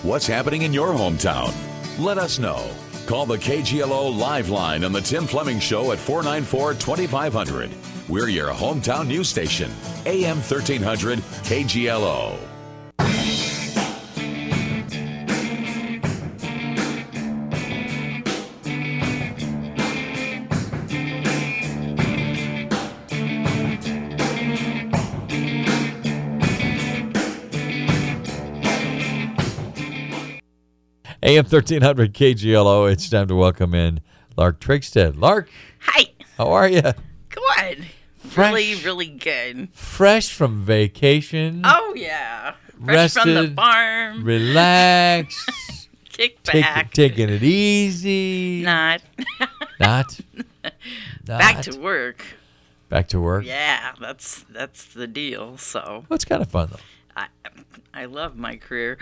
What's happening in your hometown? Let us know. Call the KGLO Live Line on the Tim Fleming Show at 494-2500. We're your hometown news station, AM 1300 KGLO. AM 1300 KGLO. It's time to welcome in Lark Trigstead. Lark. Hi. How are you? Good. Fresh. Really good. Fresh from vacation. Oh, yeah. Fresh from the Rested, farm. Relaxed. Kick back. Taking it easy. Not. Not. Back to work. Back to work? Yeah, that's the deal. So Well, it's kind of fun, though. I love my career.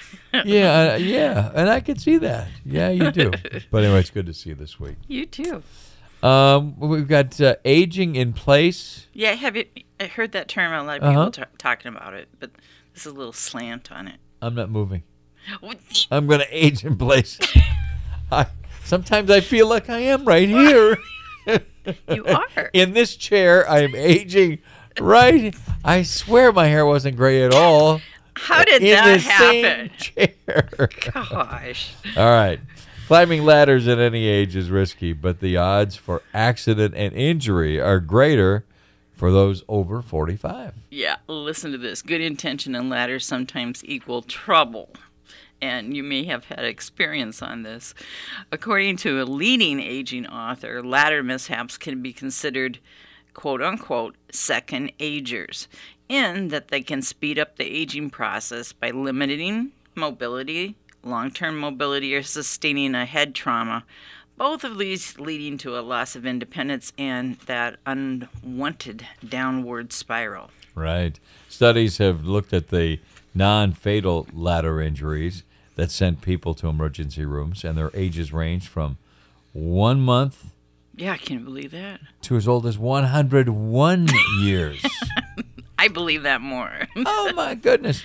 Yeah, and I can see that. Yeah, you do. But anyway, it's good to see you this week. You too. We've got aging in place. Yeah, I heard that term. A lot of people talking about it, but there's a little slant on it. I'm not moving. I'm going to age in place. Sometimes I feel like I am right here. You are. In this chair, I am aging right. I swear my hair wasn't gray at all. How did in that the happen? Same chair. Gosh. All right. Climbing ladders at any age is risky, but the odds for accident and injury are greater for those over 45. Yeah, listen to this. Good intention and ladders sometimes equal trouble. And you may have had experience on this. According to a leading aging author, ladder mishaps can be considered, quote-unquote, second agers, in that they can speed up the aging process by limiting mobility, long-term mobility, or sustaining a head trauma, both of these leading to a loss of independence and that unwanted downward spiral. Right. Studies have looked at the non-fatal ladder injuries that sent people to emergency rooms, and their ages range from 1 month Yeah, I can't believe that. to as old as 101 years. I believe that more. Oh, my goodness.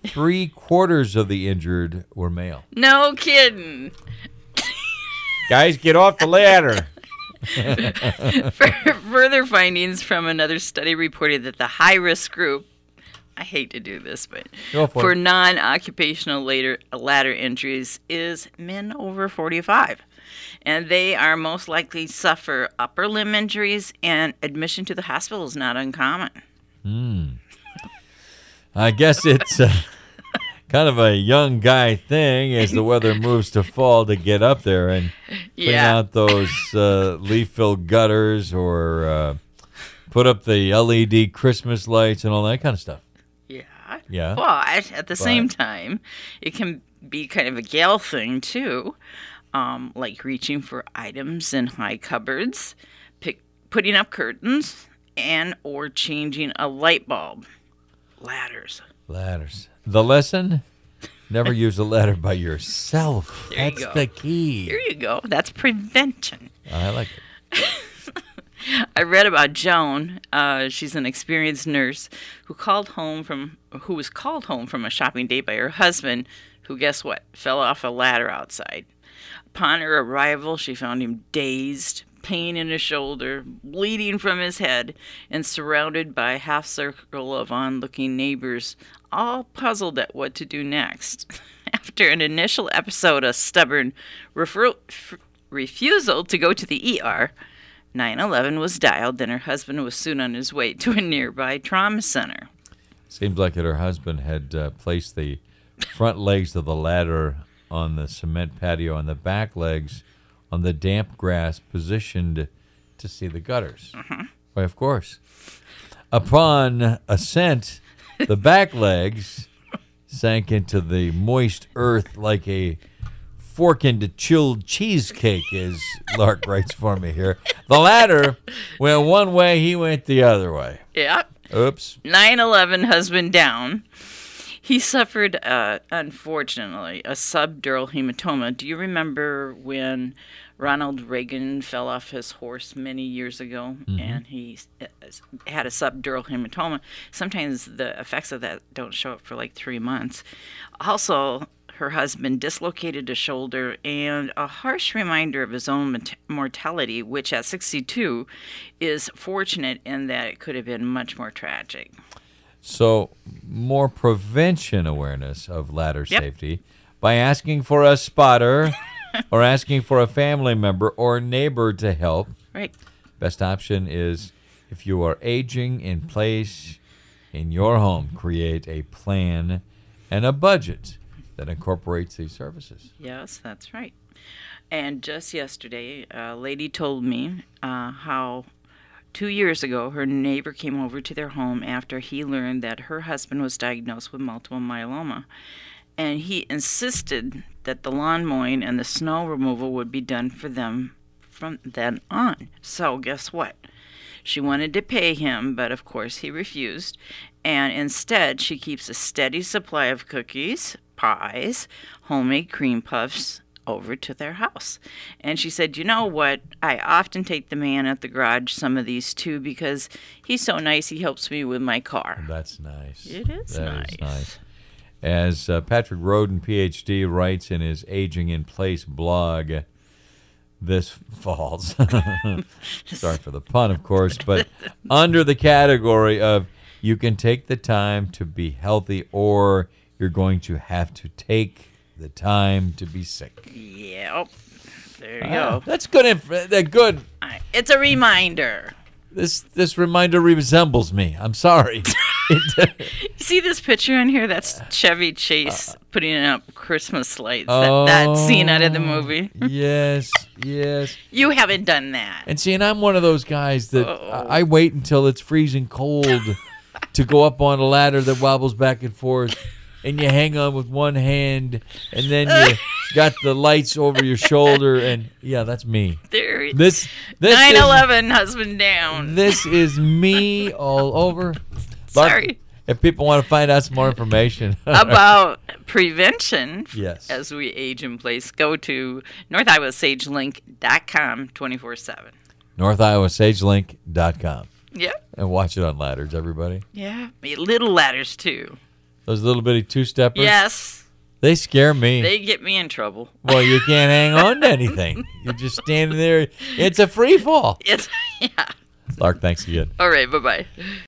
3/4 of the injured were male. No kidding. Guys, get off the ladder. Further findings from another study reported that the high-risk group, I hate to do this, but Go for for it. non-occupational ladder injuries is men over 45. And they are most likely to suffer upper limb injuries, and admission to the hospital is not uncommon. I guess it's kind of a young guy thing as the weather moves to fall to get up there and clean out those leaf-filled gutters or put up the LED Christmas lights and all that kind of stuff. Yeah. But at the same time, it can be kind of a gal thing, too, like reaching for items in high cupboards, putting up curtains, and or changing a light bulb. Ladders. The lesson? Never use a ladder by yourself. There you That's go. the key. Here you go. That's prevention. I like it. I read about Joan. She's an experienced nurse who was called home from a shopping date by her husband, who, guess what, fell off a ladder outside. Upon her arrival, she found him dazed, pain in his shoulder, bleeding from his head, and surrounded by a half circle of onlooking neighbors, all puzzled at what to do next. After an initial episode of stubborn refusal to go to the ER, 911 was dialed, and her husband was soon on his way to a nearby trauma center. Seems like that her husband had placed the front legs of the ladder on the cement patio and the back legs on the damp grass positioned to see the gutters. Why, of course. Upon ascent, the back legs sank into the moist earth like a fork into chilled cheesecake, as Lark writes for me here. The ladder went one way, he went the other way. Yeah. Oops. 9/11 husband down. He suffered, unfortunately, a subdural hematoma. Do you remember when Ronald Reagan fell off his horse many years ago and he had a subdural hematoma? Sometimes the effects of that don't show up for like 3 months. Also, her husband dislocated a shoulder, and a harsh reminder of his own mortality, which at 62 is fortunate in that it could have been much more tragic. So, more prevention awareness of ladder safety by asking for a spotter or asking for a family member or neighbor to help. Right. Best option is if you are aging in place in your home, create a plan and a budget that incorporates these services. Yes, that's right. And just yesterday, a lady told me how 2 years ago her neighbor came over to their home after he learned that her husband was diagnosed with multiple myeloma. And he insisted that the lawn mowing and the snow removal would be done for them from then on. So guess what? She wanted to pay him, but of course he refused. And instead, she keeps a steady supply of cookies, pies, homemade cream puffs over to their house. And she said, you know what? I often take the man at the garage some of these too because he's so nice. He helps me with my car. That's nice. It is That is nice. As Patrick Roden, Ph.D., writes in his Aging in Place blog, this falls, sorry for the pun, of course, but under the category of you can take the time to be healthy or you're going to have to take the time to be sick. Yep. There you go. That's good. Good. It's a reminder. This reminder resembles me. I'm sorry. See this picture in here? That's Chevy Chase putting up Christmas lights. That scene out of the movie. Yes. You haven't done that. And see, and I'm one of those guys that I wait until it's freezing cold to go up on a ladder that wobbles back and forth, and you hang on with one hand, and then you got the lights over your shoulder, and yeah, that's me. There. This 9/11, husband down. This is me all over. Sorry. If people want to find out some more information about prevention yes. as we age in place, go to NorthIowaSageLink.com 24/7. NorthIowaSageLink.com. Yeah. And watch it on ladders, everybody. Yeah. Little ladders, too. Those little bitty two-steppers? Yes. They scare me. They get me in trouble. Well, you can't hang on to anything. You're just standing there. It's a free fall. Yeah. Lark, thanks again. All right. Bye-bye.